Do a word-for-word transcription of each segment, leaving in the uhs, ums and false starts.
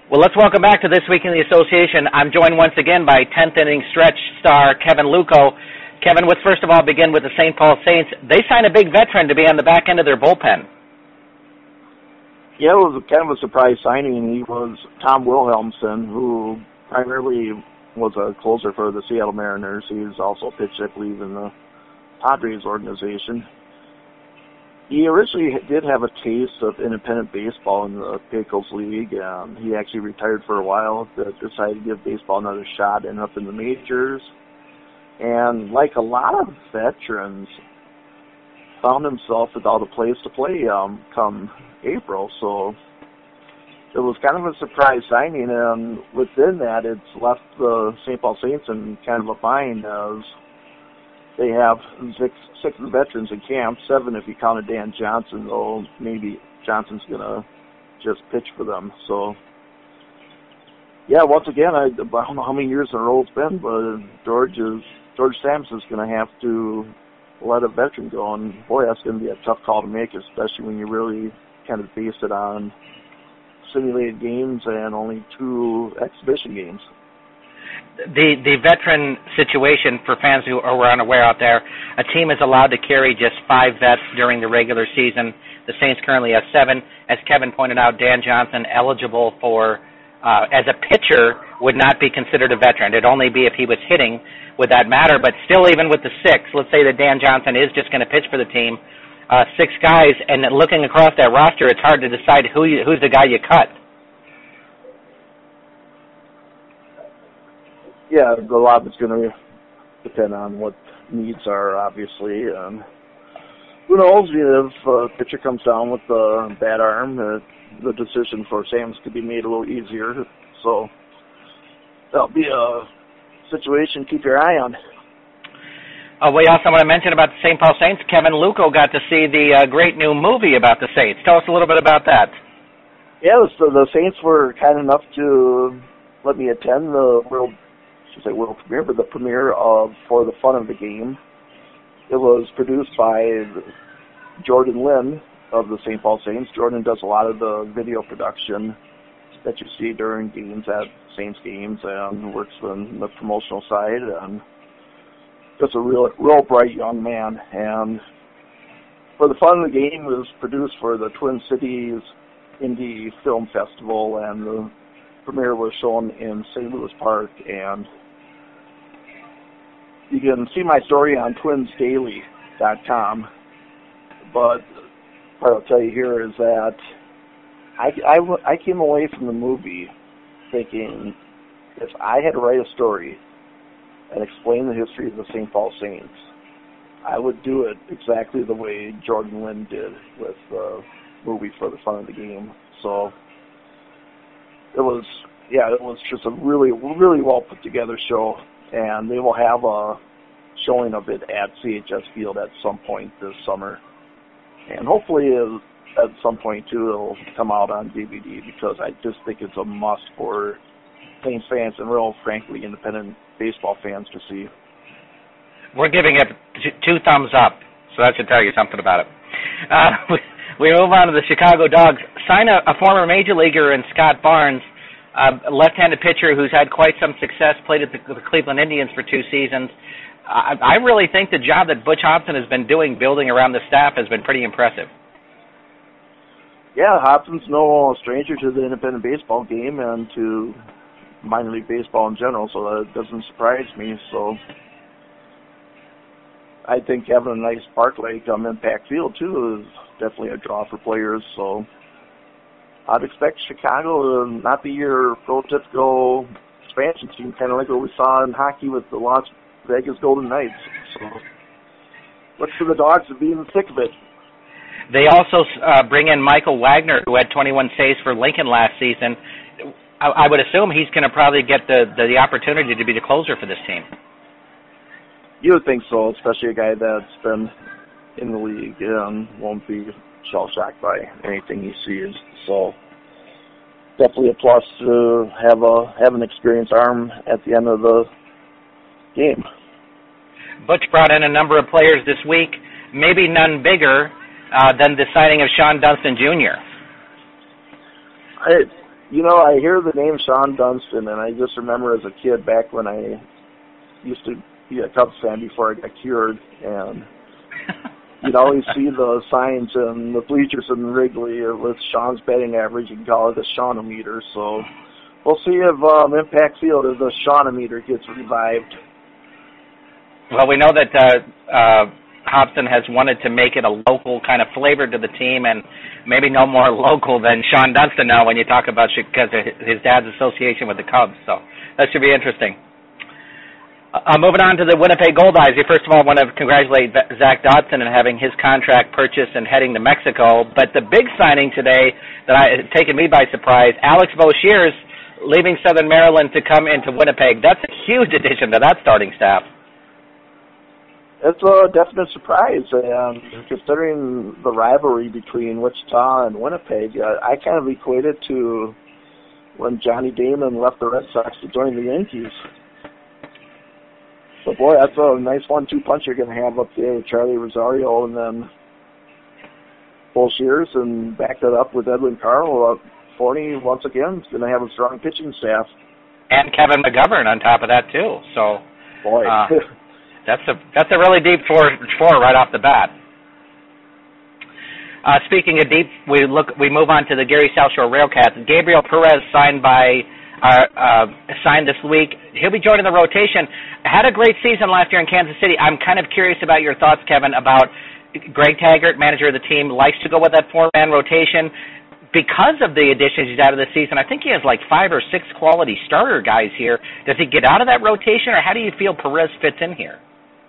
Well, let's welcome back to This Week in the Association. I'm joined once again by tenth inning stretch star Kevin Lucco. Kevin, let's first of all begin with the Saint Paul Saints. They signed a big veteran to be on the back end of their bullpen. Yeah, it was kind of a surprise signing. He was Tom Wilhelmsen, who primarily was a closer for the Seattle Mariners. He's also pitched, I believe, in the Padres organization. He originally did have a taste of independent baseball in the Pecos League. Um, he actually retired for a while, but decided to give baseball another shot, ended up in the majors. And like a lot of veterans, found himself without a place to play um, come April. So it was kind of a surprise signing, and within that, it's left the Saint Paul Saints in kind of a bind as they have six, six veterans in camp, seven if you counted Dan Johnson, though maybe Johnson's going to just pitch for them. So, yeah, once again, I, I don't know how many years in a row it's been, but George is George Sampson's going to have to let a veteran go, and boy, that's going to be a tough call to make, especially when you really kind of base it on simulated games and only two exhibition games. The the veteran situation, for fans who are unaware out there, a team is allowed to carry just five vets during the regular season. The Saints currently have seven. As Kevin pointed out, Dan Johnson, eligible for, uh, as a pitcher, would not be considered a veteran. It'd only be if he was hitting would that matter. But still, even with the six, let's say that Dan Johnson is just going to pitch for the team, uh, six guys, and looking across that roster, it's hard to decide who you, who's the guy you cut. Yeah, a lot of it's going to depend on what needs are, obviously. Um, who knows if a pitcher comes down with a bad arm, uh, the decision for Sam's could be made a little easier. So that'll be a situation to keep your eye on. Uh, we also want to mention about the Saint Paul Saints. Kevin Lucco got to see the uh, great new movie about the Saints. Tell us a little bit about that. Yeah, so the Saints were kind enough to let me attend the world say world premiere, but the premiere of For the Fun of the Game. It was produced by Jordan Lynn of the Saint Paul Saints. Jordan does a lot of the video production that you see during games at Saints games and works on the promotional side, and just a real, real bright young man. And For the Fun of the Game was produced for the Twin Cities Indie Film Festival, and the premiere was shown in Saint Louis Park, and you can see my story on twins daily dot com, but what I'll tell you here is that I, I, I came away from the movie thinking if I had to write a story and explain the history of the Saint Paul Saints, I would do it exactly the way Jordan Lynn did with the movie For the Fun of the Game. So it was, yeah, it was just a really, really well put together show. And they will have a showing of it at C H S Field at some point this summer. And hopefully at some point, too, it'll come out on D V D, because I just think it's a must for Saints fans and, real frankly, independent baseball fans to see. We're giving it two thumbs up, so that should tell you something about it. Uh, we move on to the Chicago Dogs. Sign a, a former major leaguer in Scott Barnes, a left-handed pitcher who's had quite some success, played at the, the Cleveland Indians for two seasons. I, I really think the job that Butch Hobson has been doing building around the staff has been pretty impressive. Yeah, Hobson's no stranger to the independent baseball game and to minor league baseball in general, so that doesn't surprise me. So I think having a nice park like um, Impact Field, too, is definitely a draw for players. So I'd expect Chicago to not be your prototypical expansion team, kind of like what we saw in hockey with the Las Vegas Golden Knights. So look for the Dogs to be in the thick of it. They also uh, bring in Michael Wagner, who had twenty-one saves for Lincoln last season. I, I would assume he's going to probably get the, the, the opportunity to be the closer for this team. You would think so, especially a guy that's been in the league and won't be shell-shocked by anything he sees. So definitely a plus to have a have an experienced arm at the end of the game. Butch brought in a number of players this week, maybe none bigger uh, than the signing of Sean Dunston Junior I, You know, I hear the name Sean Dunston, and I just remember as a kid back when I used to be a Cubs fan before I got cured, and you'd always see the signs in the bleachers in Wrigley with Sean's batting average. You can call it a Sean-o-meter. So we'll see if um, Impact Field, if the Sean-o-meter gets revived. Well, we know that uh, uh, Hobson has wanted to make it a local kind of flavor to the team, and maybe no more local than Sean Dunston now when you talk about because of his dad's association with the Cubs. So that should be interesting. Uh, moving on to the Winnipeg Goldeyes. First of all, I want to congratulate Zach Dodson on having his contract purchased and heading to Mexico. But the big signing today that I, taken me by surprise, Alex Boshiers leaving Southern Maryland to come into Winnipeg. That's a huge addition to that starting staff. It's a definite surprise, and considering the rivalry between Wichita and Winnipeg, uh, I kind of equate it to when Johnny Damon left the Red Sox to join the Yankees. So, boy, that's a nice one two punch you're going to have up there with Charlie Rosario and then Boshiers, and back that up with Edwin Carl. Uh, Forney, once again, is going to have a strong pitching staff. And Kevin McGovern on top of that, too. So, boy. Uh, That's a that's a really deep four four right off the bat. Uh, speaking of deep, we look we move on to the Gary South Shore Railcats. Gabriel Perez signed by uh, uh, signed this week. He'll be joining the rotation. Had a great season last year in Kansas City. I'm kind of curious about your thoughts, Kevin, about Greg Taggart, manager of the team, likes to go with that four-man rotation because of the additions he's out of the season. I think he has like five or six quality starter guys here. Does he get out of that rotation, or how do you feel Perez fits in here?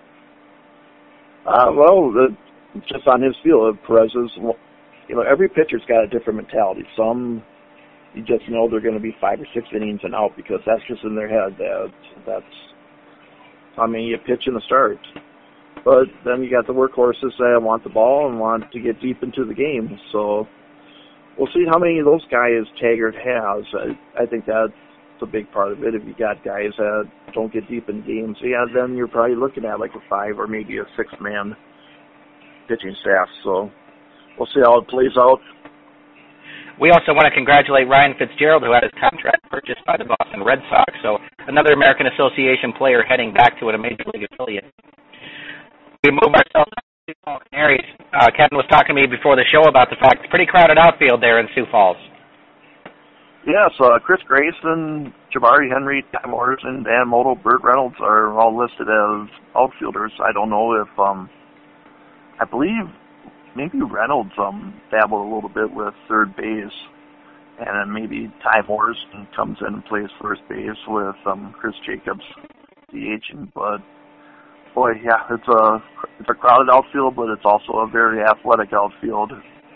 Uh, well, the, just on his field, Perez is, you know, every pitcher's got a different mentality. Some, you just know they're going to be five or six innings and out because that's just in their head. That, that's, I mean, you pitch in the start. But then you got the workhorses that want the ball and want to get deep into the game. So we'll see how many of those guys Taggart has. I, I think that's a big part of it. If you got guys that don't get deep in games, yeah, then you're probably looking at like a five or maybe a six-man pitching staff. So we'll see how it plays out. We also want to congratulate Ryan Fitzgerald, who had his contract purchased by the Boston Red Sox. So another American Association player heading back to a major league affiliate. We move ourselves to Sioux Falls Canaries. Uh, Kevin was talking to me before the show about the fact it's a pretty crowded outfield there in Sioux Falls. Yes, uh, Chris Grayson, Jabari Henry, Ty Morrison, Dan Moto, Burt Reynolds are all listed as outfielders. I don't know if, um, I believe maybe Reynolds um, dabbled a little bit with third base, and then maybe Ty Morrison comes in and plays first base with um, Chris Jacobs DHing. But boy, yeah, it's a it's a crowded outfield, but it's also a very athletic outfield.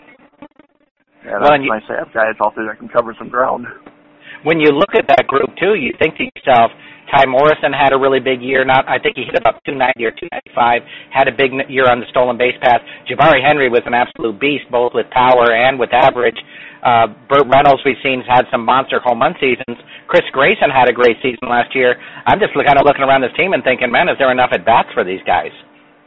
Yeah, well, that's nice to have guys out there that can cover some ground. When you look at that group, too, you think to yourself, Ty Morrison had a really big year. Not, I think he hit about two ninety or two ninety-five, had a big year on the stolen base pass. Jabari Henry was an absolute beast, both with power and with average. Uh, Burt Reynolds, we've seen, has had some monster home run seasons. Chris Grayson had a great season last year. I'm just kind of looking around this team and thinking, man, is there enough at-bats for these guys?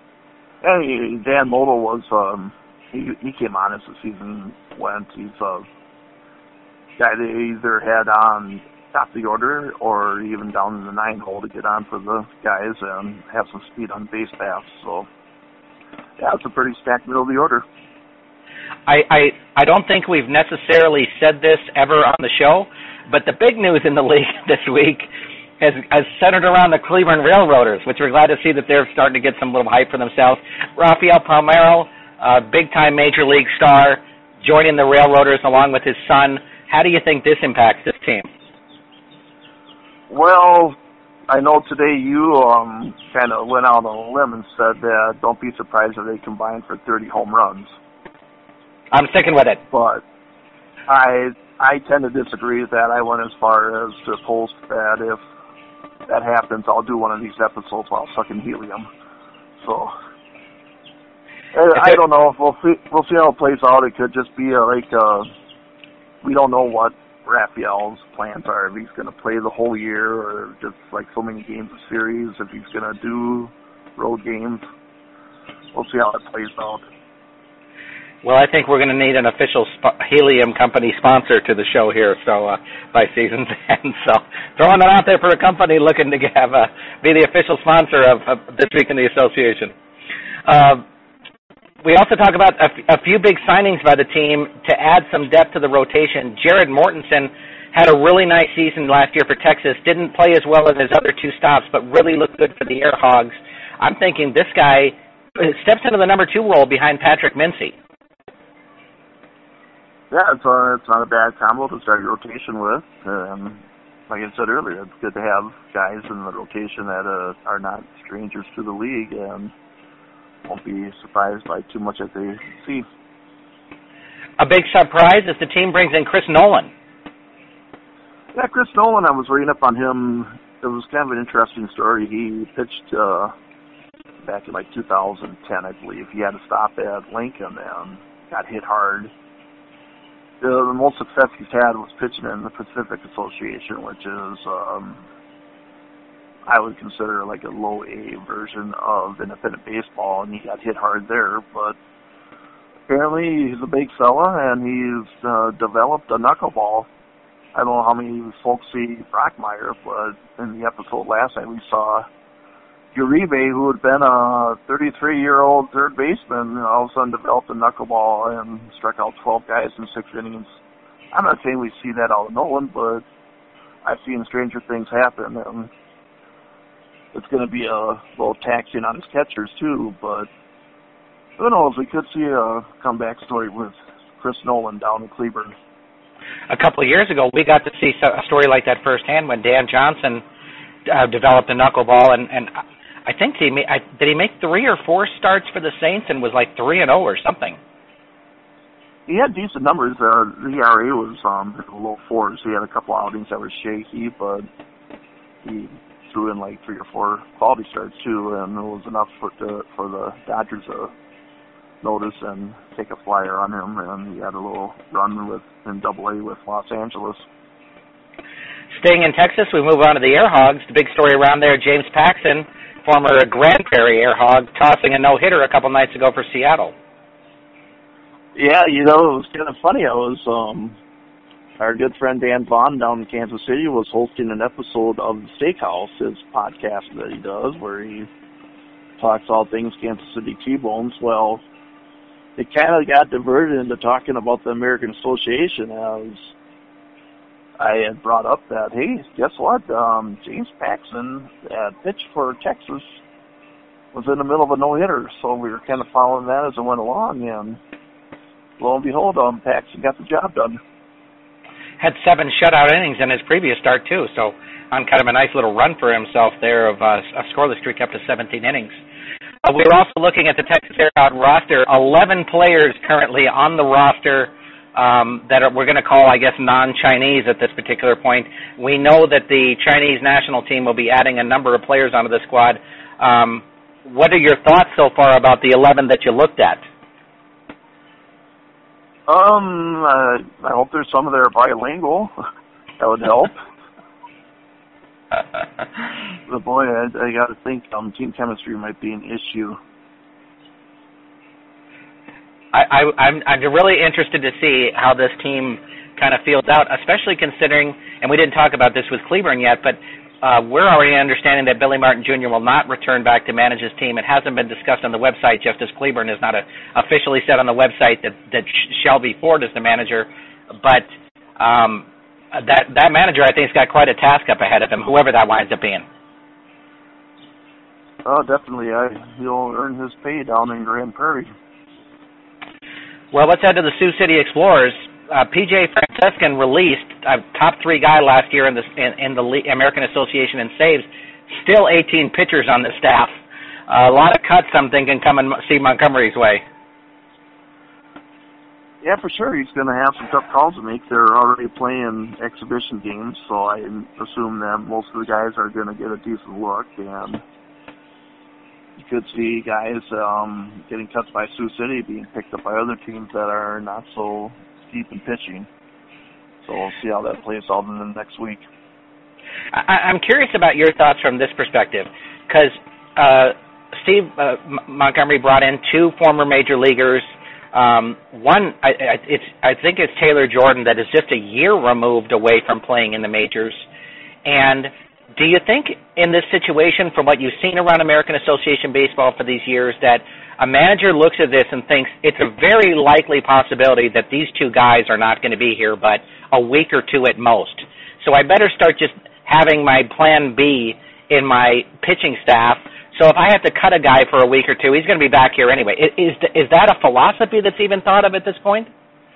And Dan Moto was... Um, He, he came on as the season went. He's a guy they either had on top of the order or even down in the nine hole to get on for the guys and have some speed on base paths. So, yeah, it's a pretty stacked middle of the order. I, I, I don't think we've necessarily said this ever on the show, but the big news in the league this week has, has centered around the Cleveland Railroaders, which we're glad to see that they're starting to get some little hype for themselves. Rafael Palmeiro, Uh, big-time major league star, joining the Railroaders along with his son. How do you think this impacts this team? Well, I know today you um, kind of went out on a limb and said that don't be surprised if they combine for thirty home runs. I'm sticking with it. But I I tend to disagree with that. I went as far as to post that if that happens, I'll do one of these episodes while sucking helium. So... I don't know. We'll see. We'll see how it plays out. It could just be a, like uh, we don't know what Raphael's plans are. If he's going to play the whole year, or just like so many games of series. If he's going to do road games, we'll see how it plays out. Well, I think we're going to need an official sp- Helium Company sponsor to the show here, so uh, by season's end. So throwing it out there for a company looking to have a, be the official sponsor of, of This Week in the Association. Uh, we also talk about a, f- a few big signings by the team to add some depth to the rotation. Jared Mortensen had a really nice season last year for Texas. Didn't play as well as his other two stops, but really looked good for the Air Hogs. I'm thinking this guy steps into the number two role behind Patrick Mincy. Yeah, it's, uh, it's not a bad combo to start your rotation with. Um, like I said earlier, it's good to have guys in the rotation that uh, are not strangers to the league and won't be surprised by too much that they see. A big surprise is the team brings in Chris Nolan. Yeah, Chris Nolan, I was reading up on him. It was kind of an interesting story. He pitched uh, back in like two thousand ten, I believe. He had to stop at Lincoln and got hit hard. The, the most success he's had was pitching in the Pacific Association, which is, um, I would consider like a low A version of independent baseball, and he got hit hard there. But apparently he's a big fella, and he's uh, developed a knuckleball. I don't know how many folks see Brockmeyer, but in the episode last night we saw Uribe, who had been a thirty-three-year-old third baseman, all of a sudden developed a knuckleball and struck out twelve guys in six innings. I'm not saying we see that out of Nolan, but I've seen stranger things happen, and it's going to be a little taxing on his catchers, too, but who knows, we could see a comeback story with Chris Nolan down in Cleburne. A couple of years ago, we got to see a story like that firsthand when Dan Johnson uh, developed a knuckleball, and, and I think he made, I, did he make three or four starts for the Saints and was like three and zero or something. He had decent numbers. Uh, the E R A was um, low fours. He had a couple outings that were shaky, but he threw in like three or four quality starts too, and it was enough for the for the Dodgers to notice and take a flyer on him. And he had a little run with in Double A with Los Angeles. Staying in Texas, we move on to the Air Hogs. The big story around there: James Paxton, former Grand Prairie Air Hog, tossing a no-hitter a couple nights ago for Seattle. Yeah, you know, it was kind of funny. I was, um, our good friend Dan Vaughn down in Kansas City was hosting an episode of The Steakhouse, his podcast that he does, where he talks all things Kansas City T-Bones. Well, it kind of got diverted into talking about the American Association, as I had brought up that, hey, guess what? Um, James Paxton at pitch for Texas was in the middle of a no-hitter, so we were kind of following that as it went along, and lo and behold, um, Paxton got the job done. Had seven shutout innings in his previous start, too, so on kind of a nice little run for himself there of uh, a scoreless streak up to seventeen innings. Uh, we were also looking at the Texas Air Hog roster. eleven players currently on the roster um, that are, we're going to call, I guess, non-Chinese at this particular point. We know that the Chinese national team will be adding a number of players onto the squad. Um, what are your thoughts so far about the eleven that you looked at? Um, uh, I hope there's some of there bilingual. That would help. But boy, I, I got to think um, team chemistry might be an issue. I, I, I'm, I'm really interested to see how this team kind of feels out, especially considering, and we didn't talk about this with Cleburne yet, but uh, we're already understanding that Billy Martin Junior will not return back to manage his team. It hasn't been discussed on the website, just as Cleburne is not a, officially said on the website that, that Shelby Ford is the manager. But um, that that manager, I think, has got quite a task up ahead of him, whoever that winds up being. Oh, definitely. I, he'll earn his pay down in Grand Prairie. Well, let's head to the Sioux City Explorers. Uh, P J Francescan released a top three guy last year in the in, in the American Association in saves. Still eighteen pitchers on the staff. Uh, a lot of cuts, I'm thinking, coming Steve Montgomery's way. Yeah, for sure. He's going to have some tough calls to make. They're already playing exhibition games, so I assume that most of the guys are going to get a decent look. And you could see guys um, getting cut by Sioux City being picked up by other teams that are not so deep in pitching. So we'll see how that plays out in the next week. I, I'm curious about your thoughts from this perspective, because uh, Steve uh, M- Montgomery brought in two former major leaguers, Um, one, I, I, it's, I think it's Taylor Jordan that is just a year removed away from playing in the majors. And do you think in this situation, from what you've seen around American Association Baseball for these years, that a manager looks at this and thinks it's a very likely possibility that these two guys are not going to be here but a week or two at most? So I better start just having my plan B in my pitching staff. So if I have to cut a guy for a week or two, he's going to be back here anyway. Is, is that a philosophy that's even thought of at this point?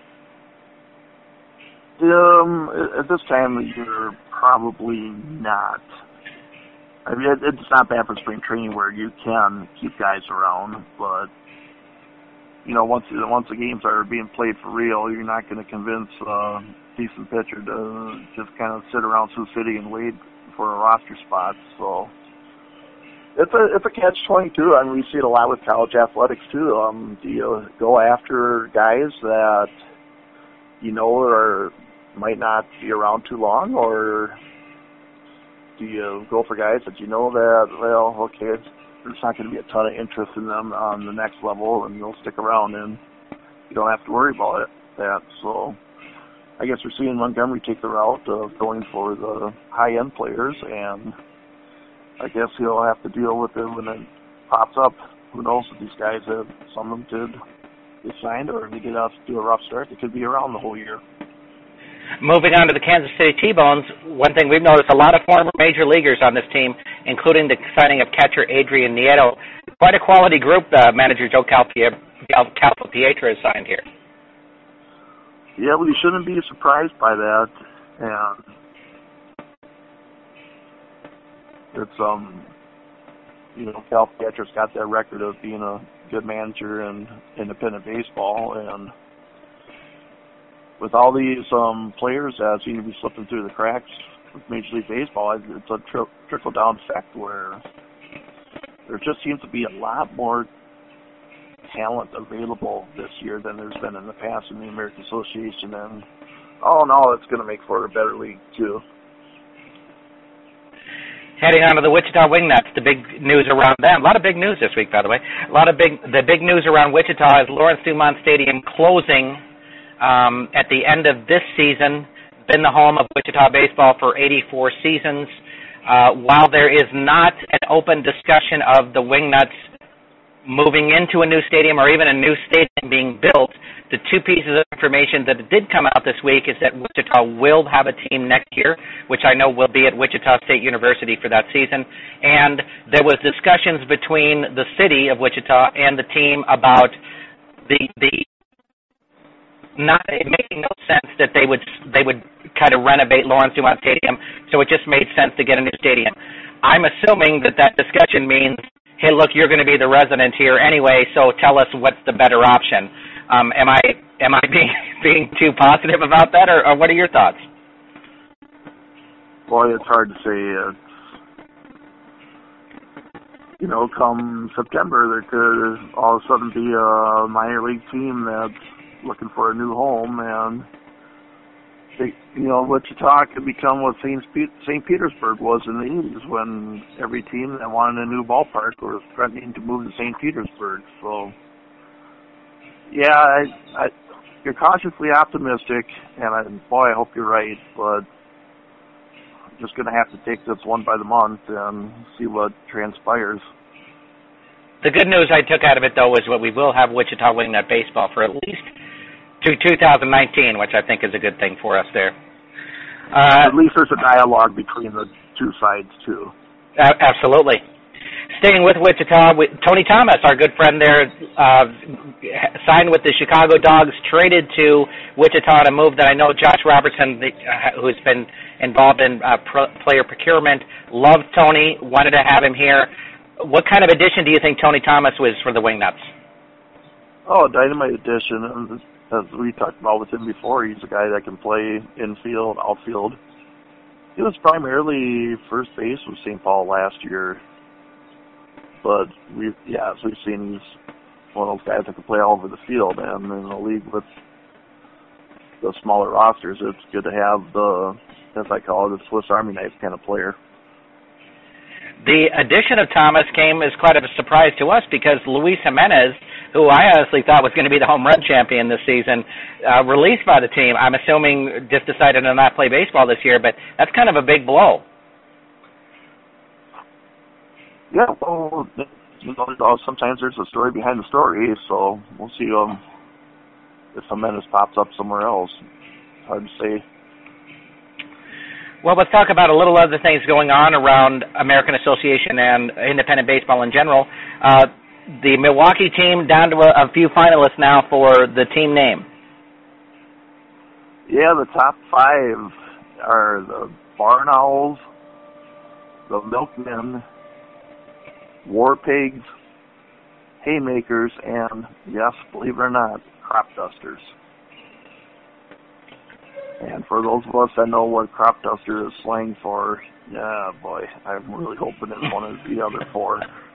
Um, at this time of year, probably not. I mean, it, it's not bad for spring training where you can keep guys around, but you know, once once the games are being played for real, you're not going to convince a decent pitcher to just kind of sit around Sioux City and wait for a roster spot. So it's a it's a catch twenty-two. I mean, we see it a lot with college athletics too. Um, do you go after guys that you know are might not be around too long, or do you go for guys that you know that, well, okay, there's not going to be a ton of interest in them on the next level, and they'll stick around, and you don't have to worry about it. That so, I guess we're seeing Montgomery take the route of going for the high-end players, and I guess he'll have to deal with it when it pops up. Who knows if these guys have some of them did get signed, or if they get out to do a rough start, they could be around the whole year. Moving on to the Kansas City T-Bones, one thing we've noticed, a lot of former major leaguers on this team, including the signing of catcher Adrian Nieto. Quite a quality group uh, manager Joe Calpapietra has signed here. Yeah, we shouldn't be surprised by that. And it's, um, you know, Calpapietra's got that record of being a good manager in independent baseball, and with all these um, players that seem to be slipping through the cracks with Major League Baseball, it's a tri- trickle-down effect where there just seems to be a lot more talent available this year than there's been in the past in the American Association. And all in all, it's going to make for a better league, too. Heading on to the Wichita Wingnuts, the big news around them. A lot of big news this week, by the way. A lot of big. The big news around Wichita is Lawrence Dumont Stadium closing Um, at the end of this season. Been the home of Wichita baseball for eighty-four seasons. Uh, while there is not an open discussion of the Wingnuts moving into a new stadium or even a new stadium being built, the two pieces of information that did come out this week is that Wichita will have a team next year, which I know will be at Wichita State University for that season. And there was discussions between the city of Wichita and the team about the the Not it making no sense that they would they would kind of renovate Lawrence Dumont Stadium, so it just made sense to get a new stadium. I'm assuming that that discussion means, hey, look, you're going to be the resident here anyway, so tell us what's the better option. Um, am I am I being being too positive about that, or, or what are your thoughts? Boy, it's hard to say. It's, you know, come September, there could all of a sudden be a minor league team that's looking for a new home, and they, you know, Wichita could become what Saint Petersburg was in the eighties, when every team that wanted a new ballpark was threatening to move to Saint Petersburg. So, yeah, I, I, you're cautiously optimistic, and I, boy, I hope you're right, but I'm just going to have to take this one by the month and see what transpires. The good news I took out of it, though, is what we will have Wichita Wingnut baseball for at least to two thousand nineteen, which I think is a good thing for us there. Uh, at least there's a dialogue between the two sides, too. Uh, absolutely. Staying with Wichita, Tony Thomas, our good friend there, uh, signed with the Chicago Dogs, traded to Wichita, a move that I know Josh Robertson, the, uh, who's been involved in uh, pro- player procurement, loved Tony, wanted to have him here. What kind of addition do you think Tony Thomas was for the Wingnuts? Oh, a dynamite addition. As we talked about with him before, he's a guy that can play infield, outfield. He was primarily first base with Saint Paul last year. But, we, yeah, as we've seen, he's one of those guys that can play all over the field. And in a league with the smaller rosters, it's good to have the, as I call it, the Swiss Army knife kind of player. The addition of Thomas came as quite a surprise to us because Luis Jimenez, who I honestly thought was going to be the home run champion this season, uh, released by the team. I'm assuming just decided to not play baseball this year, but that's kind of a big blow. Yeah, well, you know, sometimes there's a story behind the story, so we'll see um, if a menace pops up somewhere else. Hard to say. Well, let's talk about a little other things going on around American Association and independent baseball in general. Uh, the Milwaukee team down to a, a few finalists now for the team name. Yeah, the top five are the Barn Owls, the Milkmen, War Pigs, Haymakers, and, yes, believe it or not, Crop Dusters. And for those of us that know what crop duster is slang for, yeah, boy, I'm really hoping it's one of the other four.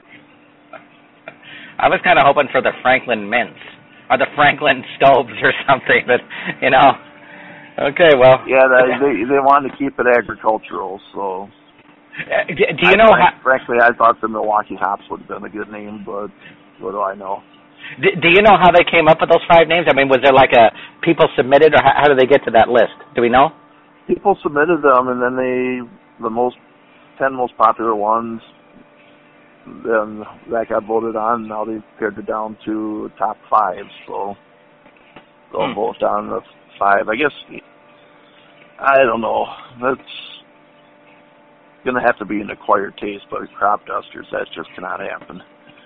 I was kind of hoping for the Franklin Mints or the Franklin Stoves or something, but, you know, okay, well. Yeah, they they, they wanted to keep it agricultural, so. Uh, do, do you know I, how? Frankly, I thought the Milwaukee Hops would have been a good name, but what do I know? Do, do you know how they came up with those five names? I mean, was there like a people submitted, or how, how did they get to that list? Do we know? People submitted them, and then they, the most, ten most popular ones, then that got voted on. Now they've pared it down to top five, so they'll hmm. vote down the five. I guess, I don't know. That's going to have to be an acquired taste, but crop dusters, that just cannot happen.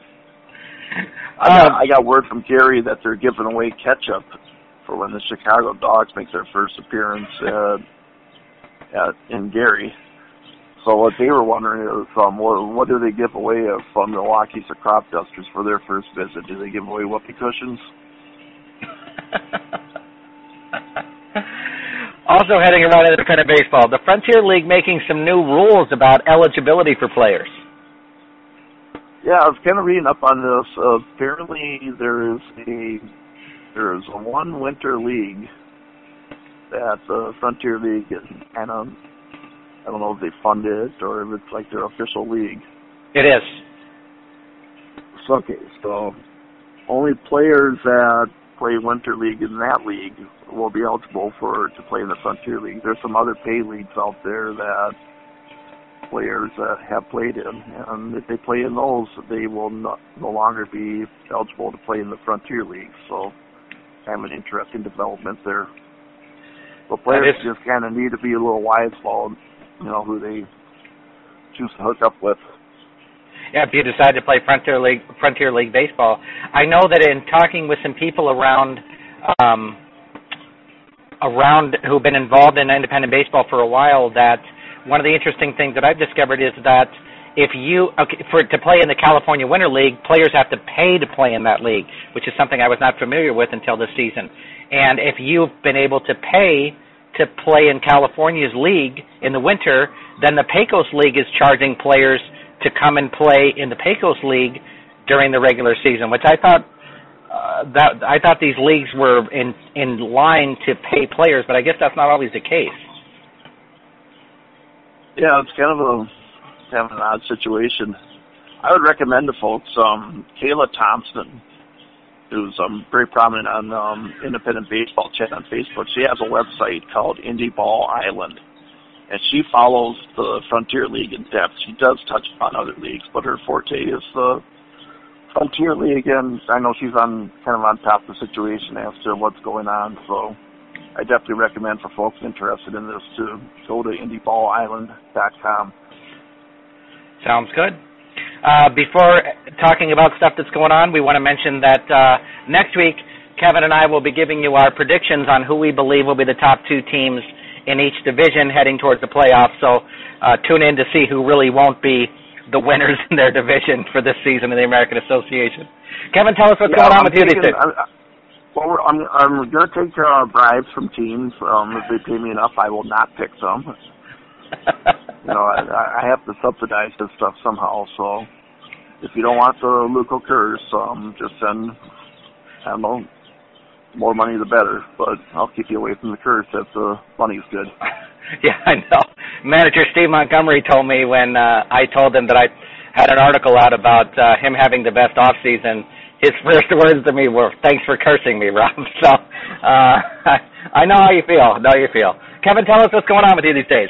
I got, I got word from Gary that they're giving away ketchup for when the Chicago Dogs make their first appearance uh, at, in Gary. So what they were wondering is, um, what, what do they give away from Milwaukee's or Crop Dusters for their first visit? Do they give away whoopee cushions? Also heading around independent baseball, the Frontier League making some new rules about eligibility for players. Yeah, I was kind of reading up on this. Uh, apparently, there is a there is a one winter league that the Frontier League is kind of, I don't know if they fund it or if it's like their official league. It is. So, okay, so only players that play winter league in that league will be eligible for to play in the Frontier League. There's some other pay leagues out there that players uh, have played in, and if they play in those, they will not, no longer be eligible to play in the Frontier League. So, kind of an interesting development there. But players just kind of need to be a little wise about, you know, who they choose to hook up with. Yeah, if you decide to play Frontier League, Frontier League baseball, I know that in talking with some people around, um, around who've been involved in independent baseball for a while, that one of the interesting things that I've discovered is that if you, okay, for to play in the California Winter League, players have to pay to play in that league, which is something I was not familiar with until this season. And if you've been able to pay to play in California's league in the winter, then the Pecos League is charging players to come and play in the Pecos League during the regular season, which I thought uh, that I thought these leagues were in in line to pay players, but I guess that's not always the case. Yeah, it's kind of a kind of an odd situation. I would recommend to folks um, Kayla Thompson, who's um, very prominent on um, Independent Baseball Chat on Facebook. She has a website called Indie Ball Island, and she follows the Frontier League in depth. She does touch on other leagues, but her forte is the Frontier League, and I know she's on kind of on top of the situation as to what's going on, so I definitely recommend for folks interested in this to go to indie ball island dot com. Sounds good. Uh, before talking about stuff that's going on, we want to mention that uh, next week, Kevin and I will be giving you our predictions on who we believe will be the top two teams in each division heading towards the playoffs. So uh, tune in to see who really won't be the winners in their division for this season in the American Association. Kevin, tell us what's yeah, going on I'm with you these days. Well, I'm, I'm going to take uh, bribes from teams. Um, if they pay me enough, I will not pick some. you know, I, I have to subsidize this stuff somehow. So if you don't want the Luco curse, um, just send, I don't know, more money the better. But I'll keep you away from the curse if the money's good. Yeah, I know. Manager Steve Montgomery told me when uh, I told him that I had an article out about uh, him having the best off season. his first words to me were, "Thanks for cursing me, Rob." So uh, I know how you feel. I know how you feel. Kevin, tell us what's going on with you these days.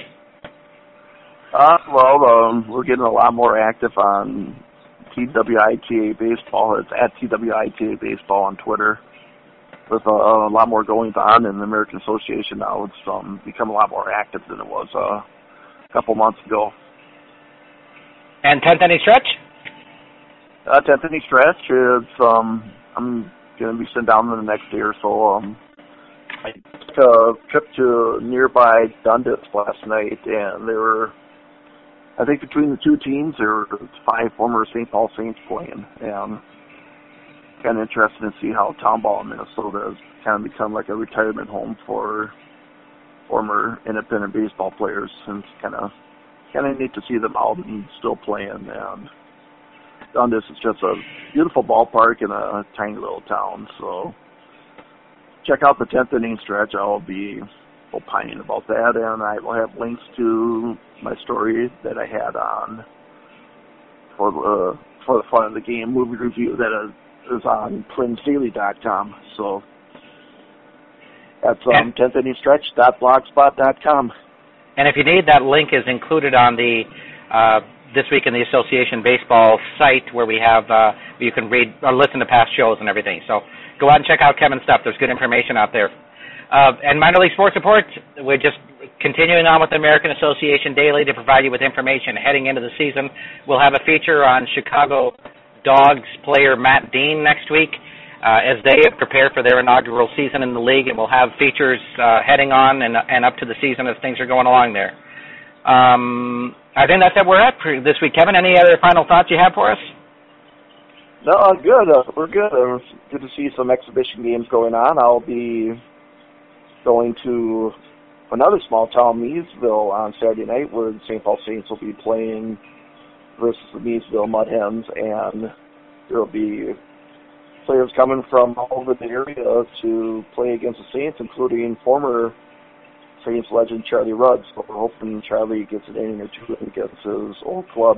Uh, well, um, we're getting a lot more active on T W I T A Baseball. It's at T W I T A Baseball on Twitter. With uh, a lot more goings on in the American Association now, it's um, become a lot more active than it was uh, a couple months ago. And tenth inning stretch? Uh, tenth inning stretch. It's um, I'm going to be sitting down in the next day or so. Um, I took a trip to nearby Dundas last night, and there were, I think between the two teams, there were five former Saint Paul Saints playing, and kind of interested to see how town ball in Minnesota has kind of become like a retirement home for former independent baseball players, and it's kind of kind of neat to see them out and still playing. And Dundas is just a beautiful ballpark in a tiny little town, so check out the tenth inning stretch. I'll be opining about that, and I will have links to my story that I had on for the for the fun of the game movie review that is, is on twins daily dot com. So that's um, tenth inning stretch dot blogspot dot com. And if you need, that link is included on the uh, This Week in the Association Baseball site, where we have uh, you can read or listen to past shows and everything. So go out and check out Kevin's stuff. There's good information out there. Uh, and minor league sports reports, we're just continuing on with the American Association Daily to provide you with information heading into the season. We'll have a feature on Chicago Dogs player Matt Dean next week uh, as they prepare for their inaugural season in the league, and we'll have features uh, heading on and, and up to the season as things are going along there. Um, I think that's it we're at for this week. Kevin, any other final thoughts you have for us? No, uh, good. Uh, we're good. Uh, it's good to see some exhibition games going on. I'll be going to another small town, Meadville, on Saturday night, where the Saint Paul Saints will be playing versus the Meadville Mud Hens, and there will be players coming from all over the area to play against the Saints, including former Saints legend Charlie Rudd. So we're hoping Charlie gets an inning or two against his old club.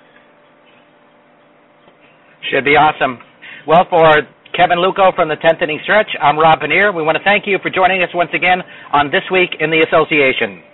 Should be awesome. Well, for Kevin Luco from the tenth inning stretch, I'm Rob Paneer. We want to thank you for joining us once again on This Week in the Association.